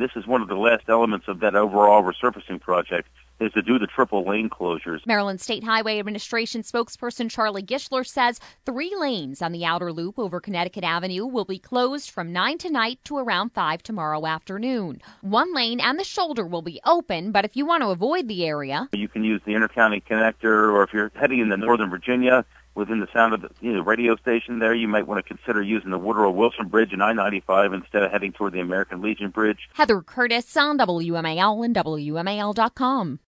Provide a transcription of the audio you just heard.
this is one of the last elements of that overall resurfacing project, is to do the triple lane closures. Maryland State Highway Administration spokesperson Charlie Gishler says 3 lanes on the outer loop over Connecticut Avenue will be closed from 9 tonight to around 5 tomorrow afternoon. 1 lane and the shoulder will be open, but if you want to avoid the area, you can use the intercounty connector, or if you're heading into Northern Virginia, within the sound of the radio station there, you might want to consider using the Woodrow Wilson Bridge and I-95 instead of heading toward the American Legion Bridge. Heather Curtis on WMAL and WMAL.com.